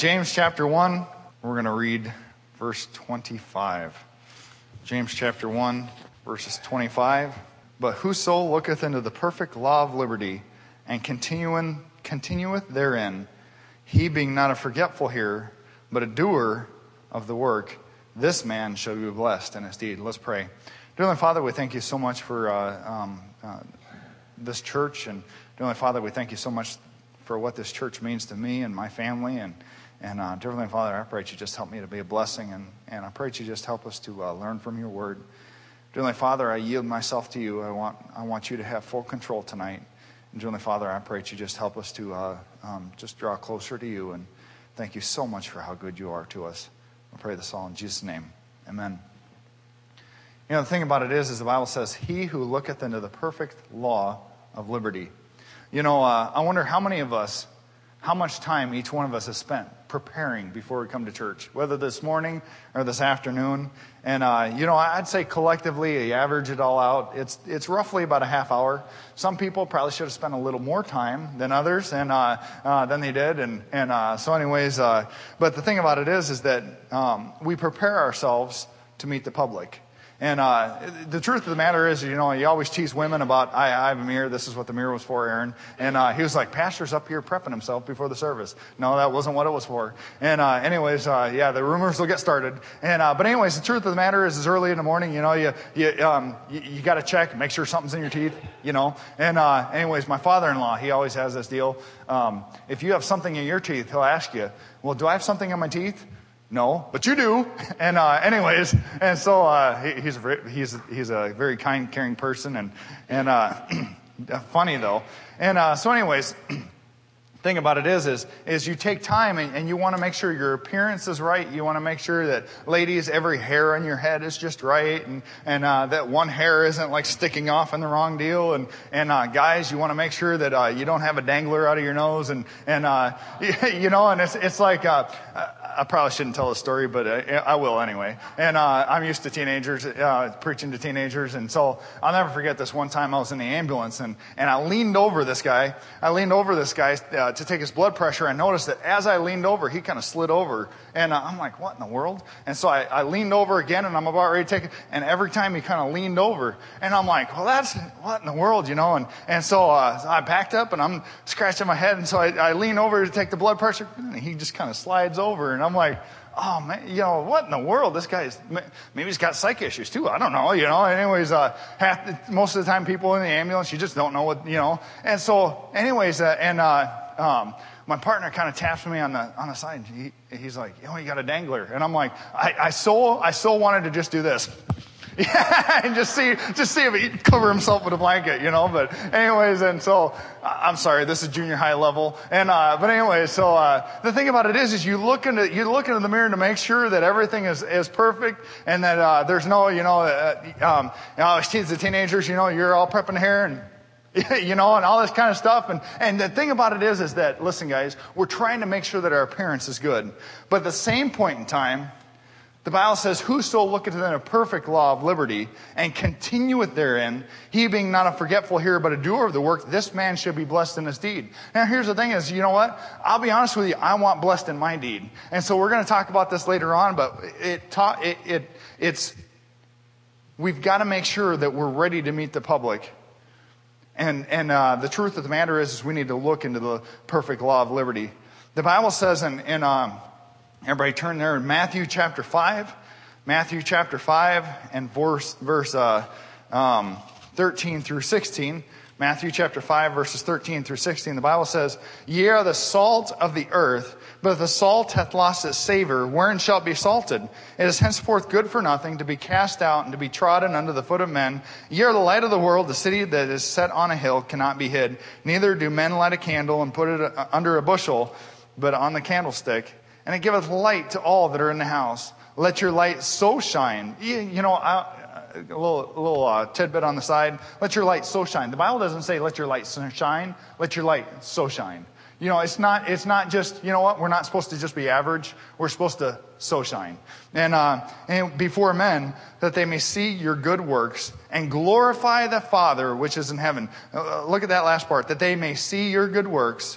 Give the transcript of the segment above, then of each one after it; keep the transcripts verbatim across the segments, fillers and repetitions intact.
James chapter one, we're going to read verse twenty-five. James chapter one, verses twenty-five. But whoso looketh into the perfect law of liberty, and continuing, continueth therein, he being not a forgetful hearer, but a doer of the work, this man shall be blessed in his deed. Let's pray. Dear Heavenly Father, we thank you so much for uh, um, uh, this church. And dear Heavenly Father, we thank you so much for what this church means to me and my family. And, and uh, dear Heavenly Father, I pray that you just help me to be a blessing. And, and I pray that you just help us to uh, learn from your word. Dear Heavenly Father, I yield myself to you. I want I want you to have full control tonight. And dear Heavenly Father, I pray that you just help us to uh, um, just draw closer to you. And thank you so much for how good you are to us. I pray this all in Jesus' name. Amen. You know, the thing about it is, is the Bible says, he who looketh into the perfect law of liberty. You know, uh, I wonder how many of us, how much time each one of us has spent preparing before we come to church, whether this morning or this afternoon. And, uh, you know, I'd say collectively, you average it all out, it's it's roughly about a half hour. Some people probably should have spent a little more time than others, and uh, uh, than they did. And, and uh, so anyways, uh, but the thing about it is, is that um, we prepare ourselves to meet the public. And uh, the truth of the matter is, you know, you always tease women about, I, I have a mirror. This is what the mirror was for, Aaron. And uh, he was like, Pastor's up here prepping himself before the service. No, that wasn't what it was for. And uh, anyways, uh, yeah, the rumors will get started. And uh, but anyways, the truth of the matter is, is early in the morning, you know, you you um, you, you got to check, make sure something's in your teeth, you know. And uh, anyways, my father-in-law, he always has this deal. Um, if you have something in your teeth, he'll ask you, well, do I have something in my teeth? No, but you do. And uh, anyways, and so uh, he, he's a, he's he's a very kind, caring person, and and uh, funny though. And uh, so, anyways, thing about it is, is is you take time and, and you want to make sure your appearance is right. You want to make sure that, ladies, every hair on your head is just right, and and uh, that one hair isn't like sticking off in the wrong deal. And and uh, guys, you want to make sure that uh, you don't have a dangler out of your nose, and and uh, you know, and it's it's like. Uh, I probably shouldn't tell the story, but I, I will anyway. And uh, I'm used to teenagers, uh, preaching to teenagers. And so I'll never forget this one time I was in the ambulance, and, and I leaned over this guy. I leaned over this guy uh, to take his blood pressure. I noticed that as I leaned over, he kind of slid over. And uh, I'm like, what in the world? And so I, I leaned over again, and I'm about ready to take it. And every time he kind of leaned over. And I'm like, well, that's what in the world, you know? And, and so uh, I backed up, and I'm scratching my head. And so I, I lean over to take the blood pressure, and he just kind of slides over. And I'm like, oh man, you know, what in the world? This guy's, maybe he's got psych issues too. I don't know, you know. Anyways, uh, half the, most of the time people in the ambulance, you just don't know what, you know. And so, anyways, uh, and uh, um, my partner kind of taps me on the on the side. He, he's like, oh, you got a dangler. And I'm like, I, I so I so wanted to just do this. Yeah, and just see, just see if he'd cover himself with a blanket, you know. But anyways, and so I'm sorry, this is junior high level. And uh, but anyway, so uh, the thing about it is, is you look into you look into the mirror to make sure that everything is, is perfect, and that uh, there's no, you know, uh, um, you know, as kids, the teenagers, you know, you're all prepping hair and. You know, and all this kind of stuff. And, and the thing about it is, is that, listen, guys, we're trying to make sure that our appearance is good. But at the same point in time, the Bible says, whoso looketh in a perfect law of liberty, and continueth therein, he being not a forgetful hearer, but a doer of the work, this man should be blessed in his deed. Now, here's the thing is, you know what? I'll be honest with you, I want blessed in my deed. And so we're going to talk about this later on, but it, ta- it, it it's, we've got to make sure that we're ready to meet the public. And and uh, the truth of the matter is, is we need to look into the perfect law of liberty. The Bible says in, in um, everybody turn there in Matthew chapter five, Matthew chapter five and verse, verse uh, um, thirteen through sixteen. Matthew chapter five, verses thirteen through sixteen. The Bible says, ye are the salt of the earth, but if the salt hath lost its savor, wherein shall it be salted? It is henceforth good for nothing, to be cast out and to be trodden under the foot of men. Ye are the light of the world. The city that is set on a hill cannot be hid. Neither do men light a candle and put it under a bushel, but on the candlestick. And it giveth light to all that are in the house. Let your light so shine. You, you know, I, a little, a little uh, tidbit on the side. Let your light so shine. The Bible doesn't say let your light so shine. Let your light so shine. You know, it's not, it's not just, you know what, we're not supposed to just be average. We're supposed to so shine. And, uh, and before men, that they may see your good works and glorify the Father which is in heaven. Uh, look at that last part. That they may see your good works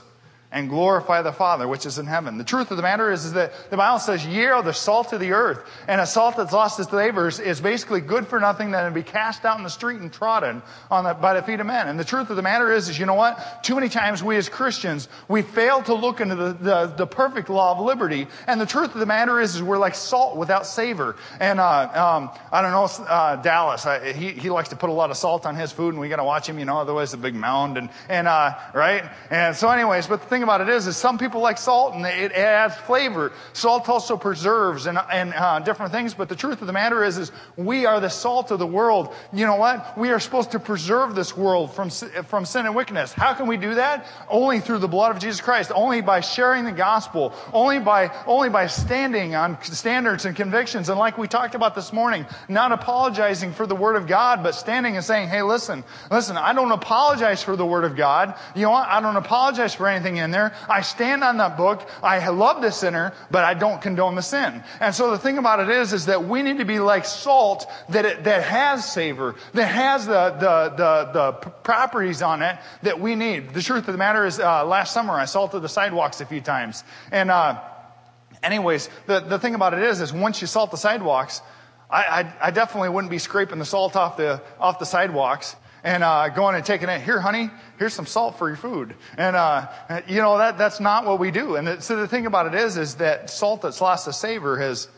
and glorify the Father which is in heaven. The truth of the matter is, is that the Bible says, ye are the salt of the earth. And a salt that's lost its flavors is basically good for nothing than to be cast out in the street and trodden on the, by the feet of men. And the truth of the matter is, is, you know what? Too many times we as Christians, we fail to look into the, the, the perfect law of liberty. And the truth of the matter is, is we're like salt without savor. And, uh, um, I don't know, uh, Dallas, I, he, he likes to put a lot of salt on his food, and we got to watch him, you know, otherwise a big mound. And, and, uh, right? And so anyways, but the thing about it is, is some people like salt and it adds flavor. Salt also preserves and, and uh, different things. But the truth of the matter is, is we are the salt of the world. You know what? We are supposed to preserve this world from, from sin and wickedness. How can we do that? Only through the blood of Jesus Christ. Only by sharing the gospel. Only by, only by standing on standards and convictions. And like we talked about this morning, not apologizing for the word of God, but standing and saying, hey, listen, listen, I don't apologize for the word of God. You know what? I don't apologize for anything in there. I stand on that book. I love the sinner, but I don't condone the sin. And so the thing about it is, is that we need to be like salt that it, that has savor, that has the, the, the, the properties on it that we need. The truth of the matter is, uh, last summer I salted the sidewalks a few times. And, uh, anyways, the, the thing about it is, is once you salt the sidewalks, I, I, I definitely wouldn't be scraping the salt off the, off the sidewalks. And uh, going and taking it, here, honey, here's some salt for your food. And, uh, you know, that that's not what we do. And the, so the thing about it is, is that salt that's lost its savor is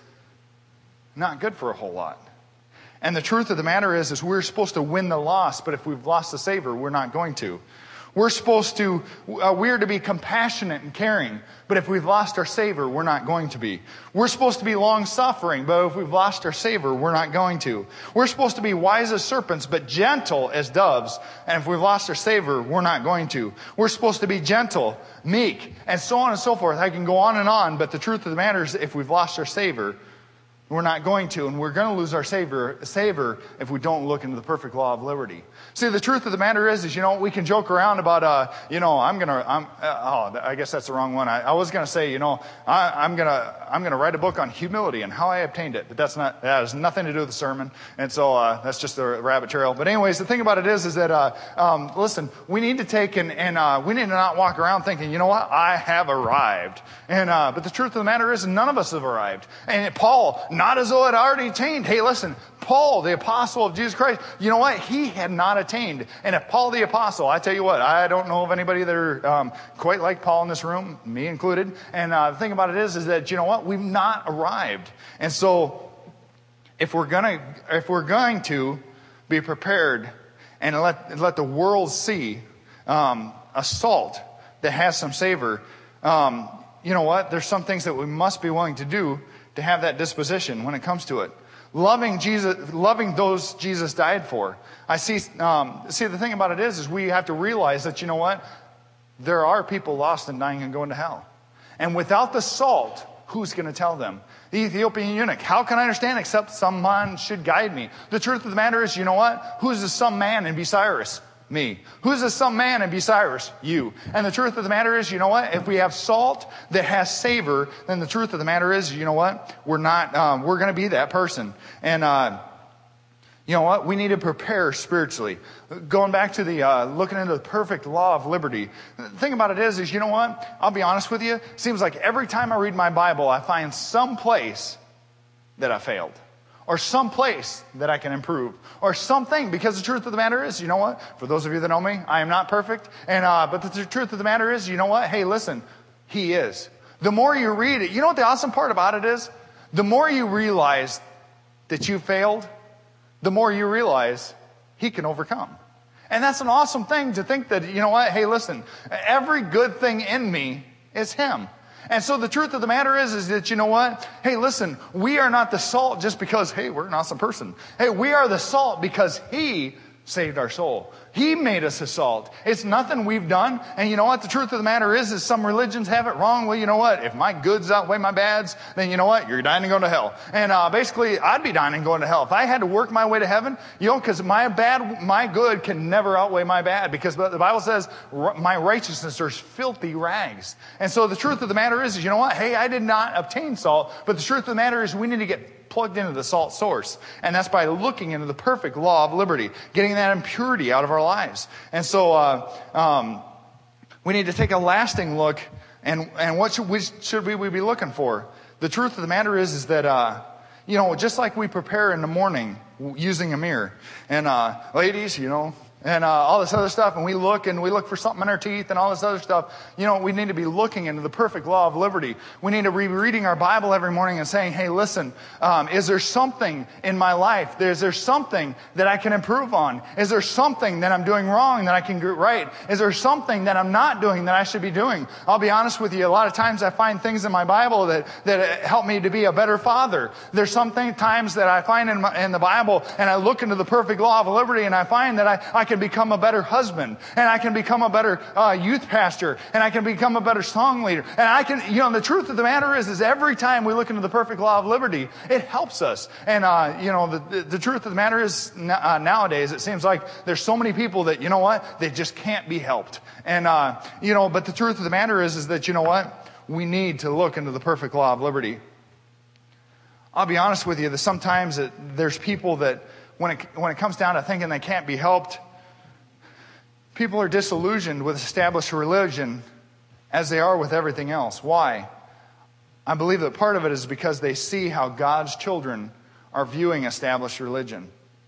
not good for a whole lot. And the truth of the matter is, is we're supposed to win the loss, but if we've lost the savor, we're not going to. We're supposed to, uh, we're to be compassionate and caring, but if we've lost our savor, we're not going to be. We're supposed to be long-suffering, but if we've lost our savor, we're not going to. We're supposed to be wise as serpents, but gentle as doves, and if we've lost our savor, we're not going to. We're supposed to be gentle, meek, and so on and so forth. I can go on and on, but the truth of the matter is, if we've lost our savor, we're not going to, and we're going to lose our savor, savor if we don't look into the perfect law of liberty. See, the truth of the matter is, is you know, we can joke around about, uh, you know, I'm gonna, I'm, uh, oh, I guess that's the wrong one. I, I was gonna say, you know, I, I'm gonna, I'm gonna write a book on humility and how I obtained it, but that's not, that has nothing to do with the sermon, and so uh, that's just a rabbit trail. But anyways, the thing about it is, is that, uh, um, listen, we need to take and, and uh, we need to not walk around thinking, you know what, I have arrived, and uh, but the truth of the matter is, none of us have arrived, and Paul. Not as though it already attained. Hey, listen, Paul, the apostle of Jesus Christ, you know what? He had not attained. And if Paul the apostle, I tell you what, I don't know of anybody that are um, quite like Paul in this room, me included. And uh, the thing about it is, is that, you know what? We've not arrived. And so if we're gonna, if we're going to be prepared and let, let the world see um, a salt that has some savor, um, you know what? There's some things that we must be willing to do to have that disposition when it comes to it. Loving Jesus, loving those Jesus died for. I see, um, see the thing about it is, is we have to realize that, you know what? There are people lost and dying and going to hell. And without the salt, who's going to tell them? The Ethiopian eunuch, how can I understand except some man should guide me? The truth of the matter is, you know what? Who's the some man in Bucyrus? Me. Who's the some man in Bucyrus? You. And the truth of the matter is, you know what? If we have salt that has savor, then the truth of the matter is, you know what? We're not, um, we're going to be that person. And, uh, you know what? We need to prepare spiritually. Going back to the, uh, looking into the perfect law of liberty. The thing about it is, is you know what? I'll be honest with you. It seems like every time I read my Bible, I find some place that I failed. Or some place that I can improve. Or something. Because the truth of the matter is, you know what? For those of you that know me, I am not perfect. And uh, but the, the truth of the matter is, you know what? Hey, listen. He is. The more you read it, you know what the awesome part about it is? The more you realize that you failed, the more you realize He can overcome. And that's an awesome thing to think that, you know what? Hey, listen. Every good thing in me is Him. And so the truth of the matter is, is that, you know what? Hey, listen, we are not the salt just because, hey, we're an awesome person. Hey, we are the salt because He saved our soul. He made us a salt. It's nothing we've done. And you know what? The truth of the matter is, is some religions have it wrong. Well, you know what? If my goods outweigh my bads, then you know what? You're dying and going to hell. And uh, basically, I'd be dying and going to hell. If I had to work my way to heaven, you know, because my bad, my good can never outweigh my bad. Because the Bible says my righteousness are filthy rags. And so the truth of the matter is, is, you know what? Hey, I did not obtain salt. But the truth of the matter is, we need to get plugged into the salt source. And that's by looking into the perfect law of liberty, getting that impurity out of our lives. And so, uh, um, We need to take a lasting look, and, and what should we, should we, we be looking for? The truth of the matter is, is that, uh, you know, just like we prepare in the morning using a mirror, and uh, ladies, you know, and uh, all this other stuff, and we look and we look for something in our teeth and all this other stuff. You know, we need to be looking into the perfect law of liberty. We need to be reading our Bible every morning and saying, hey, listen, um, is there something in my life? Is there something that I can improve on? Is there something that I'm doing wrong that I can get right? Is there something that I'm not doing that I should be doing? I'll be honest with you, a lot of times I find things in my Bible that, that help me to be a better father. There's some times that I find in, my, in the Bible, and I look into the perfect law of liberty, and I find that I, I can become a better husband, and I can become a better uh, youth pastor, and I can become a better song leader. And I can, you know, the truth of the matter is, is every time we look into the perfect law of liberty, it helps us. And, uh, you know, the, the, the truth of the matter is, uh, nowadays, it seems like there's so many people that, you know what, they just can't be helped. And, uh, you know, but the truth of the matter is, is that, you know what, we need to look into the perfect law of liberty. I'll be honest with you, that sometimes it, there's people that, when it, when it comes down to thinking they can't be helped, people are disillusioned with established religion as they are with everything else. Why? I believe that part of it is because they see how God's children are viewing established religion.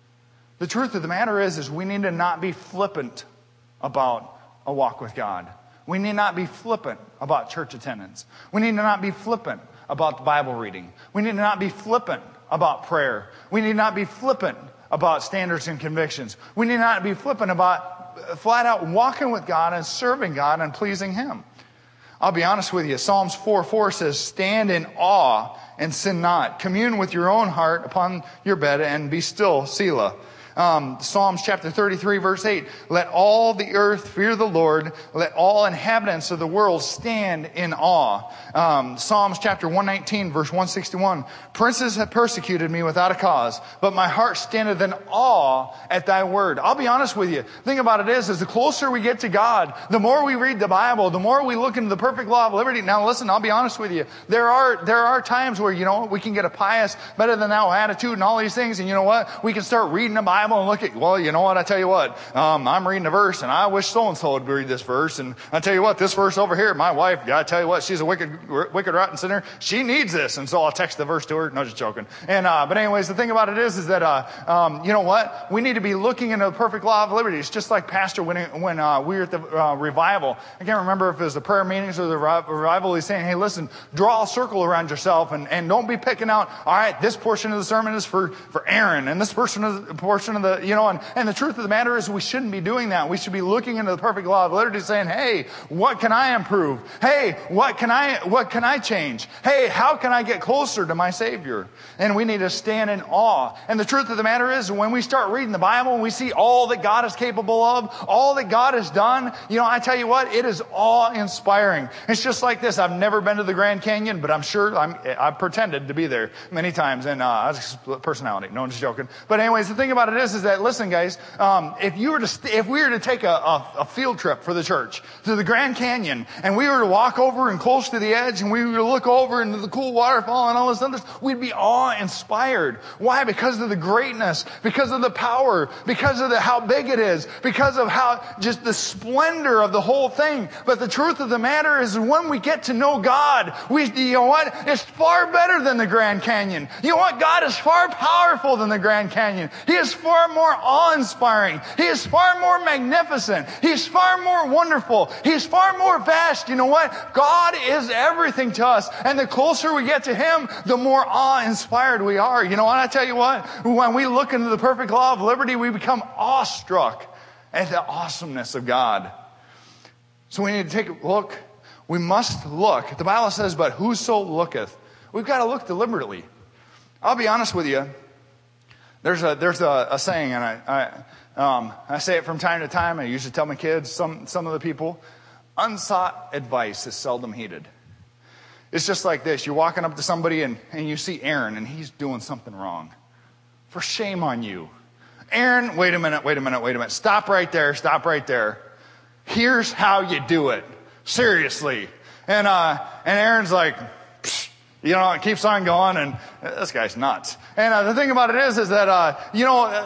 The truth of the matter is, is we need to not be flippant about a walk with God. We need not be flippant about church attendance. We need to not be flippant about the Bible reading. We need to not be flippant about prayer. We need not be flippant about standards and convictions. We need not be flippant about flat out walking with God and serving God and pleasing Him. I'll be honest with you. Psalms four four says, stand in awe and sin not. Commune with your own heart upon your bed and be still, Selah. Um, Psalms chapter thirty-three, verse eight. Let all the earth fear the Lord. Let all inhabitants of the world stand in awe. Um, Psalms chapter one nineteen, verse one sixty-one. Princes have persecuted me without a cause, but my heart standeth in awe at thy word. I'll be honest with you. The thing about it is, is the closer we get to God, the more we read the Bible, the more we look into the perfect law of liberty. Now listen, I'll be honest with you. There are, there are times where, you know, we can get a pious, better than thou attitude and all these things. And you know what? We can start reading the Bible and look at, well, you know what, I tell you what, um, I'm reading a verse, and I wish so-and-so would read this verse, and I tell you what, this verse over here, my wife, I tell you what, she's a wicked, wicked, rotten sinner, she needs this, and so I'll text the verse to her, no, just joking, and, uh, but anyways, the thing about it is, is that, uh, um, you know what, we need to be looking into the perfect law of liberty. It's just like Pastor, when, when, uh, we were at the, uh, revival, I can't remember if it was the prayer meetings or the revival, he's saying, hey, listen, draw a circle around yourself, and, and don't be picking out, all right, this portion of the sermon is for, for Aaron, and this portion of the, portion of the, you know, and, and the truth of the matter is we shouldn't be doing that. We should be looking into the perfect law of liberty saying, hey, what can I improve? Hey, what can I, what can I change? Hey, how can I get closer to my Savior? And we need to stand in awe. And the truth of the matter is when we start reading the Bible and we see all that God is capable of, all that God has done, you know, I tell you what, it is awe-inspiring. It's just like this. I've never been to the Grand Canyon, but I'm sure I'm, I've pretended to be there many times. And, uh, personality. No, I'm just joking. But anyways, the thing about it is, is that, listen, guys, um, if you were to, st- if we were to take a, a, a field trip for the church to the Grand Canyon, and we were to walk over and close to the edge, and we were to look over into the cool waterfall and all this other stuff, we'd be awe-inspired. Why? Because of the greatness, because of the power, because of the, how big it is, because of how, just the splendor of the whole thing. But the truth of the matter is when we get to know God, we, you know what? It's far better than the Grand Canyon. You know what? God is far powerful than the Grand Canyon. He is far more awe-inspiring. He is far more magnificent. He's far more wonderful. He's far more vast. You know what? God is everything to us. And the closer we get to Him, the more awe-inspired we are. You know what? I tell you what, when we look into the perfect law of liberty, we become awestruck at the awesomeness of God. So we need to take a look. We must look. The Bible says, but whoso looketh. We've got to look deliberately. I'll be honest with you. There's a there's a, a saying, and I I, um, I say it from time to time. I usually tell my kids, some some of the people, unsought advice is seldom heeded. It's just like this. You're walking up to somebody and, and you see Aaron, and he's doing something wrong. For shame on you. Aaron, wait a minute, wait a minute, wait a minute. Stop right there, stop right there. Here's how you do it. Seriously. And uh, and Aaron's like, psh, you know, it keeps on going, and this guy's nuts. And uh, the thing about it is, is that, uh, you know, uh,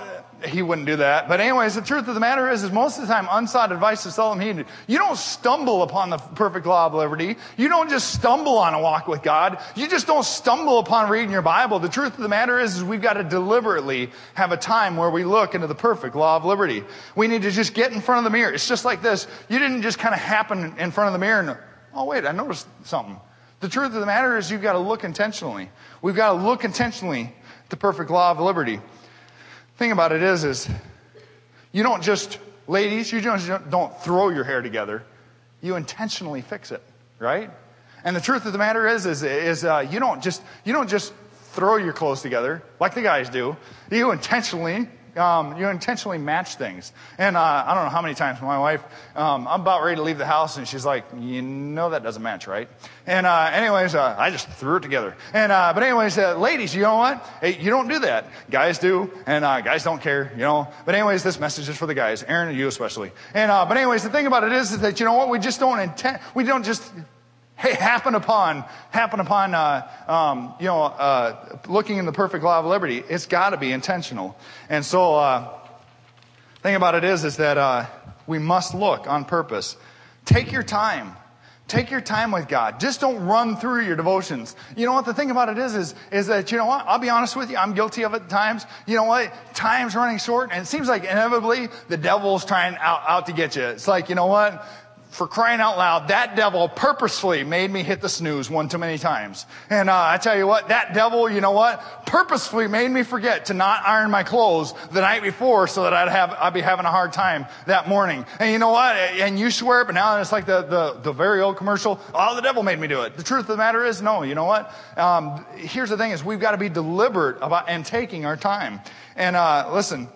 he wouldn't do that. But anyways, the truth of the matter is, is most of the time, unsought advice is seldom heeded. You don't stumble upon the perfect law of liberty. You don't just stumble on a walk with God. You just don't stumble upon reading your Bible. The truth of the matter is, is we've got to deliberately have a time where we look into the perfect law of liberty. We need to just get in front of the mirror. It's just like this. You didn't just kind of happen in front of the mirror and, oh, wait, I noticed something. The truth of the matter is you've got to look intentionally. We've got to look intentionally at the perfect law of liberty. Thing about it is, is you don't just, ladies, you don't, don't throw your hair together. You intentionally fix it, right? And the truth of the matter is, is, is uh, you don't just, you don't just throw your clothes together like the guys do. You intentionally, um, you intentionally match things. And uh, I don't know how many times my wife, um, I'm about ready to leave the house, and she's like, you know that doesn't match, right? And uh, anyways, uh, I just threw it together. And uh, but anyways, uh, ladies, you know what? Hey, you don't do that. Guys do, and uh, guys don't care, you know. But anyways, this message is for the guys, Aaron and you especially. And uh, but anyways, the thing about it is, is that you know what? We just don't intend. We don't just. Hey, happen upon, happen upon, uh, um, you know, uh, looking in the perfect law of liberty. It's got to be intentional. And so, uh, thing about it is, is that uh, we must look on purpose. Take your time. Take your time with God. Just don't run through your devotions. You know what? The thing about it is, is, is that, you know what? I'll be honest with you. I'm guilty of it at times. You know what? Time's running short, and it seems like inevitably the devil's trying out, out to get you. It's like, you know what? For crying out loud, that devil purposefully made me hit the snooze one too many times. And uh, I tell you what, that devil, you know what, purposefully made me forget to not iron my clothes the night before so that I'd have I'd be having a hard time that morning. And you know what? And you swear it, but now it's like the the, the very old commercial. Oh, the devil made me do it. The truth of the matter is, no. You know what? Um, here's the thing: is we've got to be deliberate about and taking our time. And uh, listen,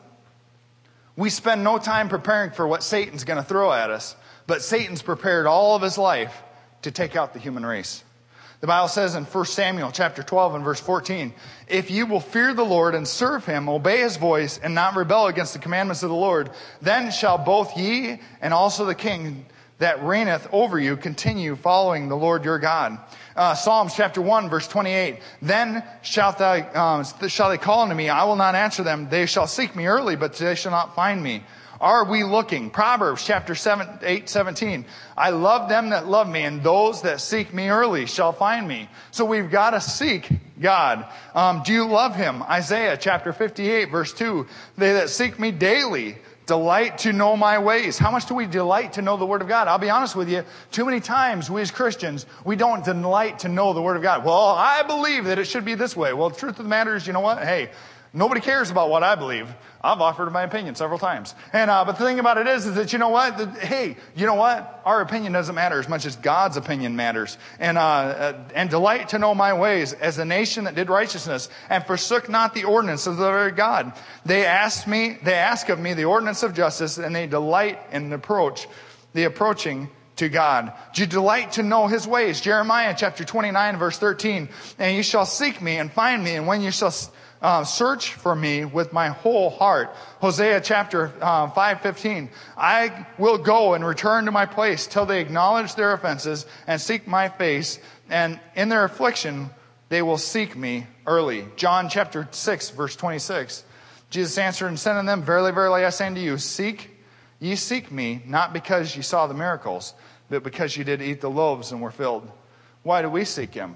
we spend no time preparing for what Satan's going to throw at us. But Satan's prepared all of his life to take out the human race. The Bible says in First Samuel chapter twelve and verse fourteen, if you will fear the Lord and serve him, obey his voice, and not rebel against the commandments of the Lord, then shall both ye and also the king that reigneth over you continue following the Lord your God. Uh, Psalms chapter one verse twenty-eight, then shalt thou, um, shall they call unto me, I will not answer them. They shall seek me early, but they shall not find me. Are we looking? Proverbs chapter seven, eight, seventeen. I love them that love me, and those that seek me early shall find me. So we've got to seek God. Um, do you love him? Isaiah chapter fifty-eight, verse two. They that seek me daily delight to know my ways. How much do we delight to know the Word of God? I'll be honest with you. Too many times, we as Christians, we don't delight to know the Word of God. Well, I believe that it should be this way. Well, the truth of the matter is, you know what? Hey, nobody cares about what I believe. I've offered my opinion several times. And, uh, but the thing about it is, is that, you know what? The, hey, you know what? Our opinion doesn't matter as much as God's opinion matters. And, uh, uh, and delight to know my ways as a nation that did righteousness and forsook not the ordinance of the very God. They asked me, they ask of me the ordinance of justice, and they delight in the approach, the approaching to God. Do you delight to know his ways? Jeremiah chapter twenty-nine, verse thirteen. And you shall seek me and find me, and when you shall Uh, search for me with my whole heart. Hosea chapter uh, five fifteen. I will go and return to my place till they acknowledge their offenses and seek my face, and in their affliction they will seek me early. John chapter six verse twenty-six. Jesus answered and said unto them, verily, verily, I say unto you, seek ye seek me, not because ye saw the miracles, but because ye did eat the loaves and were filled. Why do we seek him?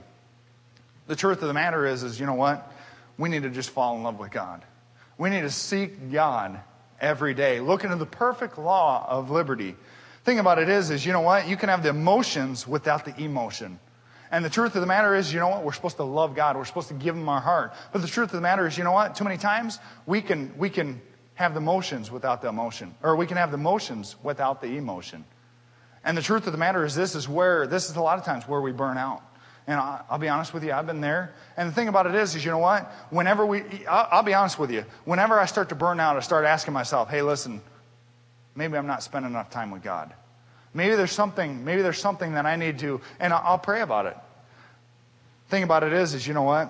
The truth of the matter is, is you know what? We need to just fall in love with God. We need to seek God every day. Look into the perfect law of liberty. Thing about it is, is you know what? You can have the emotions without the emotion. And the truth of the matter is, you know what? We're supposed to love God. We're supposed to give him our heart. But the truth of the matter is, you know what? Too many times we can we can have the motions without the emotion. Or we can have the motions without the emotion. And the truth of the matter is this is where, this is a lot of times where we burn out. And I'll be honest with you, I've been there. And the thing about it is, is you know what? Whenever we, I'll be honest with you. Whenever I start to burn out, I start asking myself, hey, listen, maybe I'm not spending enough time with God. Maybe there's something, maybe there's something that I need to, and I'll pray about it. The thing about it is, is you know what?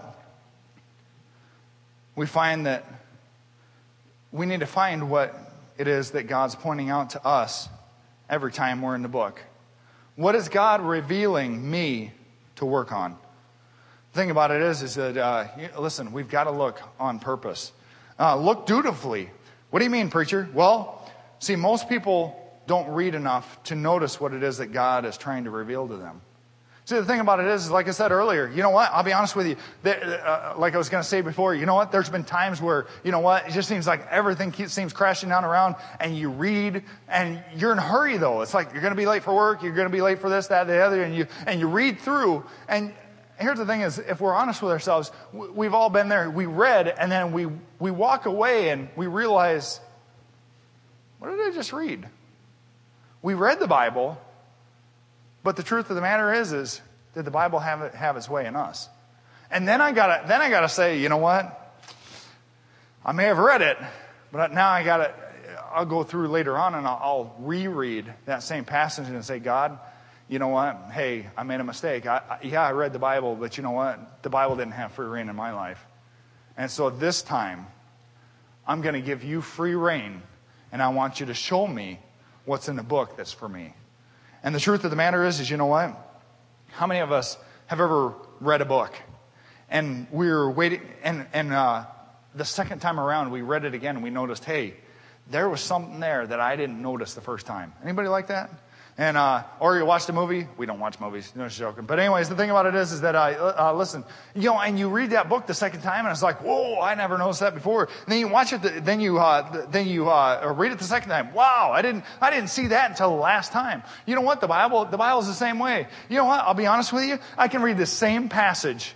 We find that we need to find what it is that God's pointing out to us every time we're in the book. What is God revealing me to work on? The thing about it is, is that, uh, listen, we've got to look on purpose. Uh, look dutifully. What do you mean, preacher? Well, see, most people don't read enough to notice what it is that God is trying to reveal to them. See, the thing about it is, like I said earlier, you know what? I'll be honest with you. That, uh, like I was going to say before, you know what? There's been times where, you know what? It just seems like everything keeps, seems crashing down around, and you read, and you're in a hurry, though. It's like you're going to be late for work, you're going to be late for this, that, the other, and you and you read through. And here's the thing is, if we're honest with ourselves, we've all been there. We read, and then we we walk away, and we realize, what did I just read? We read the Bible. But the truth of the matter is, is did the Bible have it, have its way in us? And then I gotta, then I gotta say, you know what? I may have read it, but now I gotta, I'll go through later on and I'll, I'll reread that same passage and say, God, you know what? Hey, I made a mistake. I, I, yeah, I read the Bible, but you know what? The Bible didn't have free reign in my life. And so this time, I'm going to give you free reign, and I want you to show me what's in the book that's for me. And the truth of the matter is, is you know what? How many of us have ever read a book and we were waiting, and, and uh, the second time around we read it again and we noticed, hey, there was something there that I didn't notice the first time. Anybody like that? And uh, or you watched a movie. We don't watch movies. No, just joking. But anyways, the thing about it is, is that I uh, uh, listen. You know, and you read that book the second time, and it's like, whoa, I never noticed that before. And then you watch it. The, then you uh, then you uh, read it the second time. Wow, I didn't I didn't see that until the last time. You know what? The Bible the Bible is the same way. You know what? I'll be honest with you. I can read the same passage,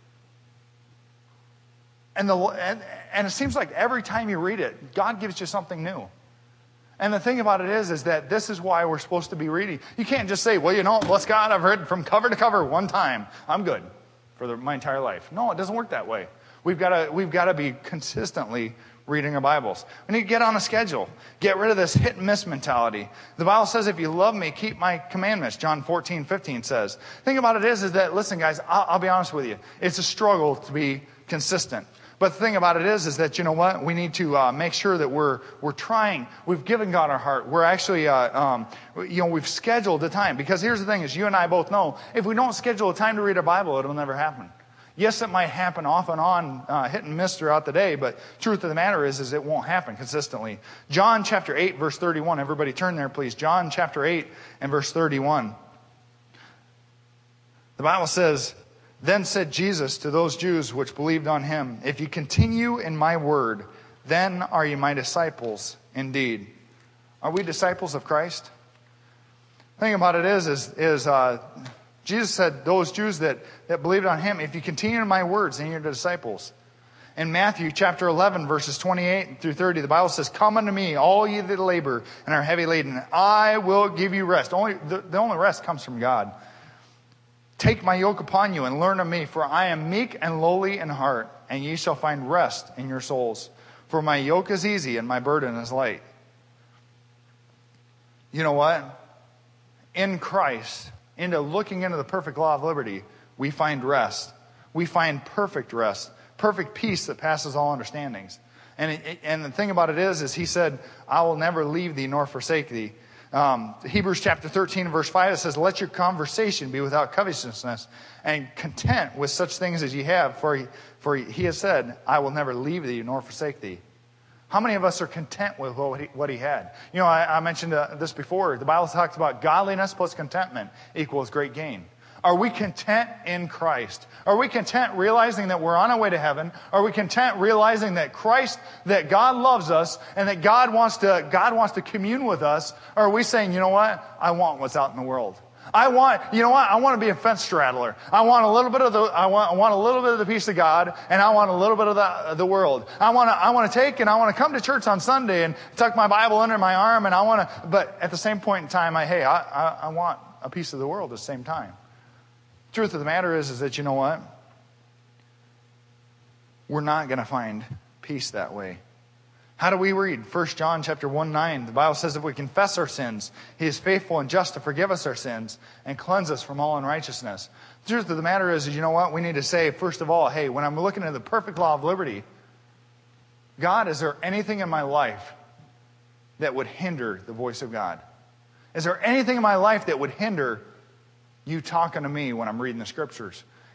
and the and, and it seems like every time you read it, God gives you something new. And the thing about it is, is that this is why we're supposed to be reading. You can't just say, well, you know, bless God, I've read from cover to cover one time. I'm good for the, my entire life. No, it doesn't work that way. We've got to, we've got to be consistently reading our Bibles. We need to get on a schedule. Get rid of this hit and miss mentality. The Bible says, if you love me, keep my commandments. John fourteen fifteen says. The thing about it is, is that, listen, guys, I'll, I'll be honest with you. It's a struggle to be consistent. But the thing about it is, is that, you know what? We need to uh, make sure that we're we're trying. We've given God our heart. We're actually, uh, um, you know, we've scheduled the time. Because here's the thing, is you and I both know, if we don't schedule a time to read our Bible, it'll never happen. Yes, it might happen off and on, uh, hit and miss throughout the day, but truth of the matter is, is it won't happen consistently. John chapter eight, verse thirty-one. Everybody turn there, please. John chapter eight and verse thirty-one. The Bible says, then said Jesus to those Jews which believed on him, if you continue in my word, then are you my disciples indeed. Are we disciples of Christ? The thing about it is, is, is uh, Jesus said, those Jews that, that believed on him, if you continue in my words, then you're the disciples. In Matthew chapter eleven, verses twenty-eight through thirty, the Bible says, come unto me, all ye that labor and are heavy laden, and I will give you rest. Only the, the only rest comes from God. Take my yoke upon you and learn of me, for I am meek and lowly in heart, and ye shall find rest in your souls. For my yoke is easy and my burden is light. You know what? In Christ, into looking into the perfect law of liberty, we find rest. We find perfect rest, perfect peace that passes all understandings. And it, and the thing about it is, is he said, I will never leave thee nor forsake thee. Um, Hebrews chapter thirteen, verse five, it says, let your conversation be without covetousness and content with such things as ye have. For he, for he has said, I will never leave thee nor forsake thee. How many of us are content with what he, what he had? You know, I, I mentioned uh, this before. The Bible talks about godliness plus contentment equals great gain. Are we content in Christ? Are we content realizing that we're on our way to heaven? Are we content realizing that Christ, that God loves us and that God wants to, God wants to commune with us? Or are we saying, you know what? I want what's out in the world. I want, you know what? I want to be a fence straddler. I want a little bit of the, I want, I want a little bit of the peace of God, and I want a little bit of the, the world. I want to, I want to take and I want to come to church on Sunday and tuck my Bible under my arm, and I want to, but at the same point in time, I, hey, I, I, I want a piece of the world at the same time. Truth of the matter is, is that, you know what? We're not going to find peace that way. How do we read? First John chapter one nine. The Bible says if we confess our sins, he is faithful and just to forgive us our sins and cleanse us from all unrighteousness. The truth of the matter is, is, you know what? We need to say, first of all, hey, when I'm looking at the perfect law of liberty, God, is there anything in my life that would hinder the voice of God? Is there anything in my life that would hinder you talking to me when I'm reading the scriptures?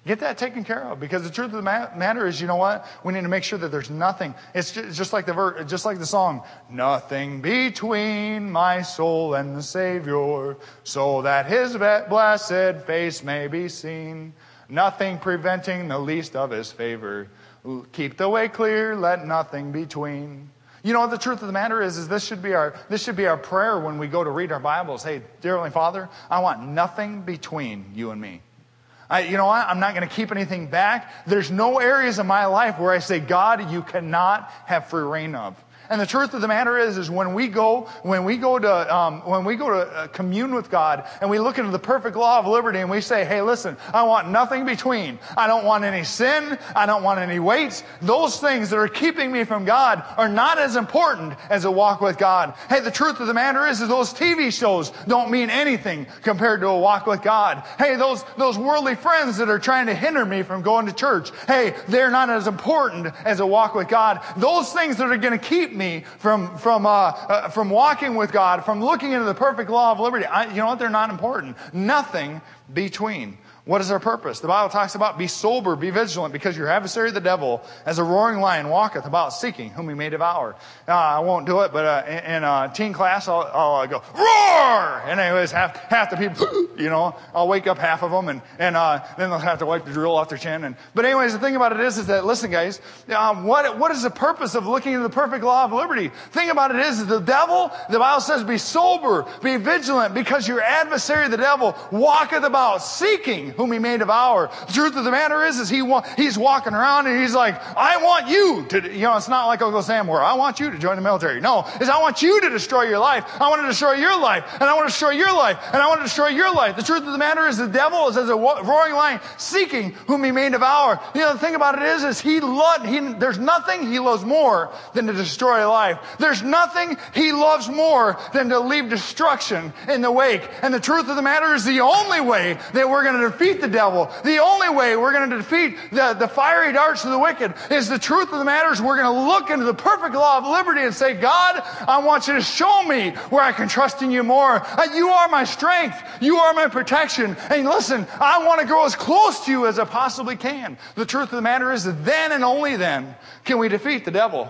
Get that taken care of, because the truth of the matter is, you know what? We need to make sure that there's nothing. It's just, just like the ver- just like the song, nothing between my soul and the Savior, so that his blessed face may be seen. Nothing preventing the least of his favor. Keep the way clear, let nothing between. You know what the truth of the matter is, is this should be our, this should be our prayer when we go to read our Bibles. Hey, dear Heavenly Father, I want nothing between you and me. I, you know what? I'm not going to keep anything back. There's no areas of my life where I say, God, you cannot have free reign of. And the truth of the matter is, is when we go, when we go to, um, when we go to uh, commune with God, and we look into the perfect law of liberty, and we say, hey, listen, I want nothing between. I don't want any sin. I don't want any weights. Those things that are keeping me from God are not as important as a walk with God. Hey, the truth of the matter is, is those T V shows don't mean anything compared to a walk with God. Hey, those, those worldly friends that are trying to hinder me from going to church, hey, they're not as important as a walk with God. Those things that are going to keep me from from uh, uh, from walking with God, from looking into the perfect law of liberty, I, you know what? They're not important. Nothing between. What is our purpose? The Bible talks about be sober, be vigilant, because your adversary, the devil, as a roaring lion, walketh about seeking whom he may devour. Uh, I won't do it, but uh, in, in uh, teen class, I'll, I'll go, roar! And anyways, half, half the people, you know, I'll wake up half of them, and, and uh, then they'll have to wipe the drill off their chin. And But anyways, the thing about it is, is that, listen, guys, um, what, what is the purpose of looking into the perfect law of liberty? The thing about it is, is the devil, the Bible says, be sober, be vigilant, because your adversary, the devil, walketh about seeking whom he may devour. The truth of the matter is, is he wa- he's walking around and he's like, I want you to, you know, it's not like Uncle Sam where I want you to join the military. No, it's I want you to destroy your life. I want to destroy your life, and I want to destroy your life, and I want to destroy your life. The truth of the matter is, the devil is as a roaring lion seeking whom he may devour. You know, the thing about it is, is he loved, he, there's nothing he loves more than to destroy life. There's nothing he loves more than to leave destruction in the wake. And the truth of the matter is, the only way that we're going to defeat the devil, the only way we're going to defeat the, the fiery darts of the wicked, is the truth of the matter is we're going to look into the perfect law of liberty and say, God, I want you to show me where I can trust in you more. Uh, you are my strength. You are my protection. And listen, I want to grow as close to you as I possibly can. The truth of the matter is that then and only then can we defeat the devil.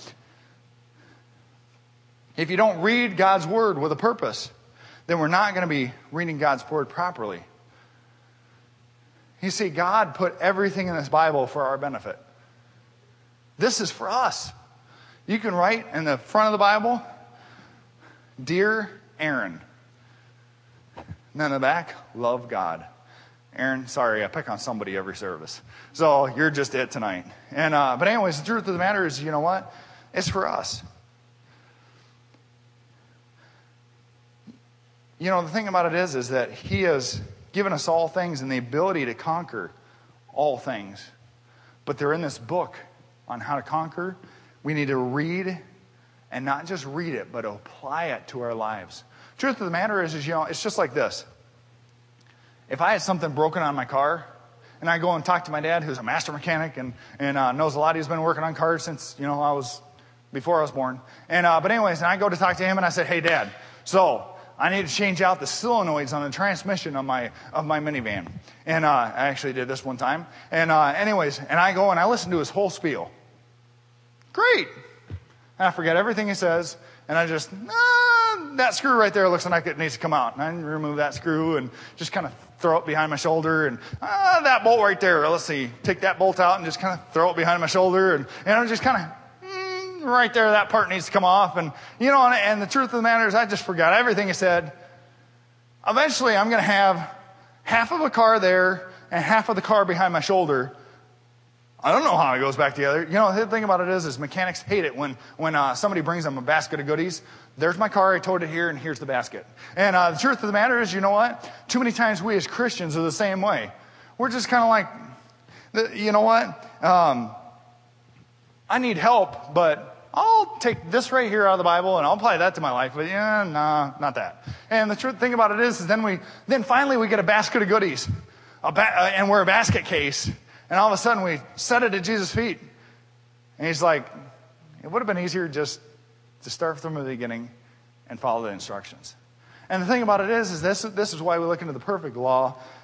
If you don't read God's word with a purpose, then we're not going to be reading God's word properly. You see, God put everything in this Bible for our benefit. This is for us. You can write in the front of the Bible, Dear Aaron. And then in the back, love God. Aaron, sorry, I pick on somebody every service. So you're just it tonight. And uh, But anyways, the truth of the matter is, you know what? It's for us. You know, the thing about it is, is that He has given us all things and the ability to conquer all things. But they're in this book on how to conquer. We need to read, and not just read it, but apply it to our lives. Truth of the matter is, is, you know, it's just like this. If I had something broken on my car, and I go and talk to my dad, who's a master mechanic and, and uh, knows a lot, he's been working on cars since, you know, I was, before I was born. And, uh, but anyways, and I go to talk to him, and I said, hey, Dad, so I need to change out the solenoids on the transmission of my of my minivan. And uh, I actually did this one time. And uh, anyways, and I go and I listen to his whole spiel. Great. And I forget everything he says. And I just, ah, that screw right there looks like it needs to come out. And I remove that screw and just kind of throw it behind my shoulder. And ah, that bolt right there, let's see, take that bolt out and just kind of throw it behind my shoulder. And, and I just kind of, right there, that part needs to come off. And, you know, and, and the truth of the matter is, I just forgot everything he said. Eventually, I'm going to have half of a car there and half of the car behind my shoulder. I don't know how it goes back together. You know, the thing about it is, is mechanics hate it when, when uh, somebody brings them a basket of goodies. There's my car, I towed it here, and here's the basket. And uh, the truth of the matter is, you know what? Too many times we as Christians are the same way. We're just kind of like, you know what? Um, I need help, but I'll take this right here out of the Bible and I'll apply that to my life. But yeah, nah, not that. And the truth thing about it is, is then we, then finally we get a basket of goodies, a ba- uh, and we're a basket case, and all of a sudden we set it at Jesus' feet, and He's like, it would have been easier just to start from the beginning and follow the instructions. And the thing about it is, is this, this is why we look into the perfect law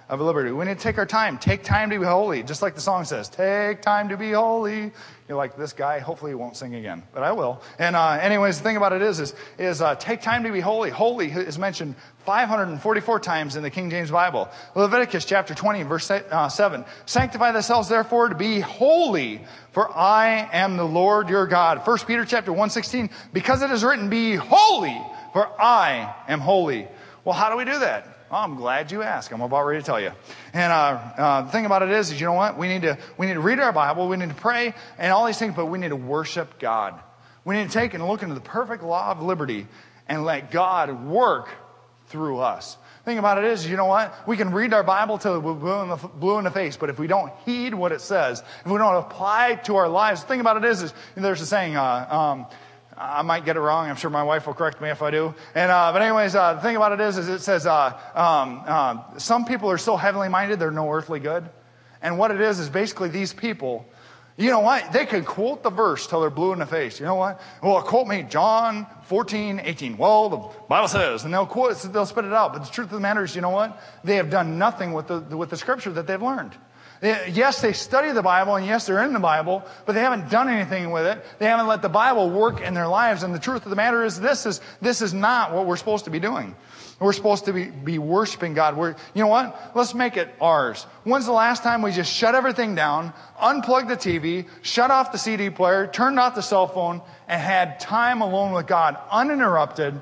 of liberty. We need to take our time. Take time to be holy. Just like the song says, take time to be holy. You're like, this guy, hopefully he won't sing again, but I will. And uh, anyways, the thing about it is, is, is uh, take time to be holy. Holy is mentioned five hundred forty-four times in the King James Bible. Leviticus chapter twenty, verse uh, seven. Sanctify thyselves therefore to be holy, for I am the Lord your God. First Peter chapter one sixteen, because it is written, be holy, for I am holy. Well, how do we do that? Well, I'm glad you asked. I'm about ready to tell you. And uh, uh, the thing about it is, is you know what? We need to we need to read our Bible. We need to pray and all these things, but we need to worship God. We need to take and look into the perfect law of liberty and let God work through us. The thing about it is, you know what? We can read our Bible till we're blue in the, blue in the face, but if we don't heed what it says, if we don't apply it to our lives, the thing about it is, is there's a saying, uh, um, I might get it wrong. I'm sure my wife will correct me if I do. And uh, but anyways, uh, the thing about it is, is it says uh, um, uh, some people are so heavenly minded they're no earthly good. And what it is is basically these people, you know what? They can quote the verse till they're blue in the face. You know what? Well, quote me John fourteen, eighteen. Well, the Bible says, and they'll quote it, they'll spit it out. But the truth of the matter is, you know what? They have done nothing with the with the scripture that they've learned. Yes, they study the Bible, and yes, they're in the Bible, but they haven't done anything with it. They haven't let the Bible work in their lives. And the truth of the matter is, this is this is not what we're supposed to be doing. We're supposed to be, be worshiping God. We're, you know what? Let's make it ours. When's the last time we just shut everything down, unplugged the T V, shut off the C D player, turned off the cell phone, and had time alone with God, uninterrupted,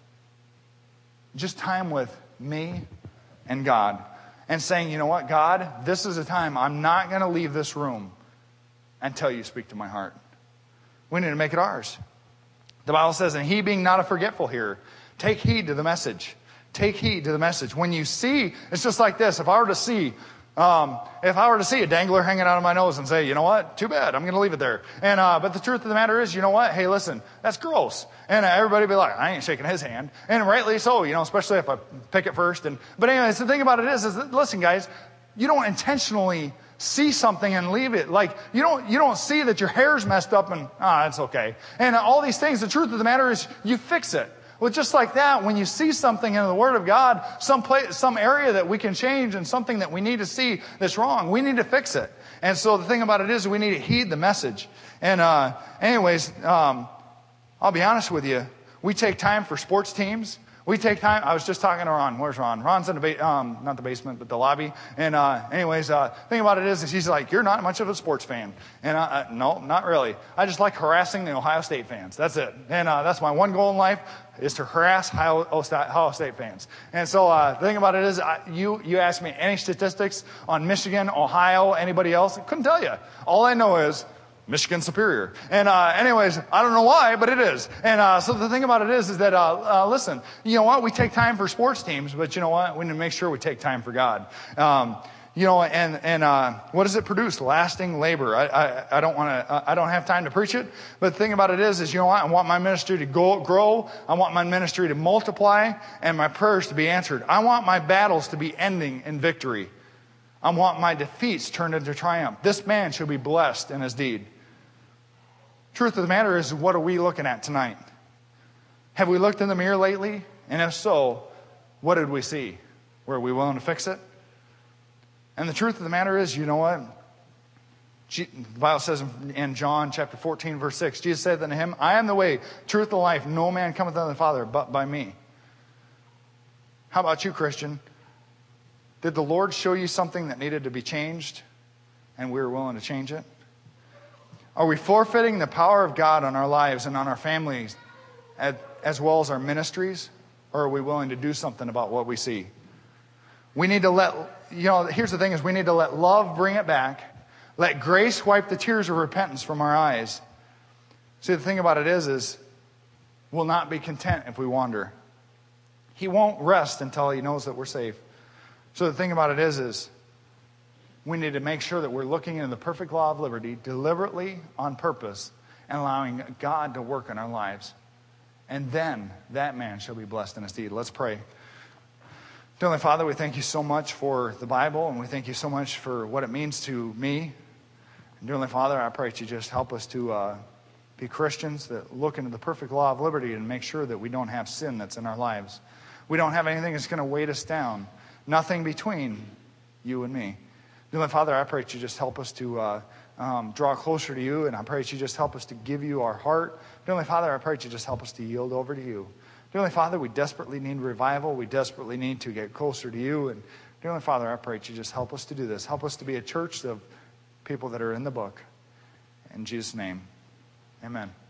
just time with me and God? And saying, you know what, God, this is a time I'm not going to leave this room until you speak to my heart. We need to make it ours. The Bible says, and he being not a forgetful hearer, take heed to the message. Take heed to the message. When you see, it's just like this. If I were to see, um, if I were to see a dangler hanging out of my nose and say, you know what, too bad, I'm going to leave it there. And uh, but the truth of the matter is, you know what, hey, listen, that's gross. And uh, everybody be like, I ain't shaking his hand. And rightly so, you know, especially if I pick it first. And but anyways, the thing about it is, is that, listen, guys, you don't intentionally see something and leave it. Like, you don't you don't see that your hair's messed up and, ah, it's okay. And uh, all these things, the truth of the matter is, you fix it. Well, just like that, when you see something in the Word of God, some place, some area that we can change and something that we need to see that's wrong, we need to fix it. And so the thing about it is, we need to heed the message. And uh, anyways, um, I'll be honest with you. We take time for sports teams. We take time. I was just talking to Ron. Where's Ron? Ron's in the ba- um, not the basement, but the lobby. And uh, anyways, uh, the thing about it is, is he's like, you're not much of a sports fan. And uh, uh, no, not really. I just like harassing the Ohio State fans. That's it. And uh, that's my one goal in life, is to harass Ohio State fans. And so uh, the thing about it is, I, you you ask me any statistics on Michigan, Ohio, anybody else, I couldn't tell you. All I know is Michigan superior. And uh, anyways, I don't know why, but it is. And uh, so the thing about it is, is that, uh, uh, listen, you know what? We take time for sports teams, but you know what? We need to make sure we take time for God. Um, you know, and and uh, what does it produce? Lasting labor. I I, I don't want to. I don't have time to preach it. But the thing about it is, is you know what? I want my ministry to go, grow. I want my ministry to multiply, and my prayers to be answered. I want my battles to be ending in victory. I want my defeats turned into triumph. This man shall be blessed in his deed. Truth of the matter is, what are we looking at tonight? Have we looked in the mirror lately? And if so, what did we see? Were we willing to fix it? And the truth of the matter is, you know what? The Bible says in John chapter fourteen, verse six, Jesus said unto him, I am the way, truth, and life. No man cometh unto the Father but by me. How about you, Christian? Did the Lord show you something that needed to be changed and we were willing to change it? Are we forfeiting the power of God on our lives and on our families as well as our ministries? Or are we willing to do something about what we see? We need to let, you know, here's the thing is we need to let love bring it back. Let grace wipe the tears of repentance from our eyes. See, the thing about it is, is we'll not be content if we wander. He won't rest until he knows that we're safe. So the thing about it is, is we need to make sure that we're looking into the perfect law of liberty deliberately on purpose and allowing God to work in our lives. And then that man shall be blessed in his deed. Let's pray. Dear Heavenly Father, we thank you so much for the Bible, and we thank you so much for what it means to me. And dear Heavenly Father, I pray that you just help us to uh, be Christians that look into the perfect law of liberty and make sure that we don't have sin that's in our lives. We don't have anything that's going to weight us down. Nothing between you and me. Dear Father, I pray that you just help us to uh, um, draw closer to you, and I pray that you just help us to give you our heart. Dear Father, I pray that you just help us to yield over to you. Dear Father, we desperately need revival. We desperately need to get closer to you. And dear Father, I pray that you just help us to do this. Help us to be a church of people that are in the book. In Jesus' name, amen.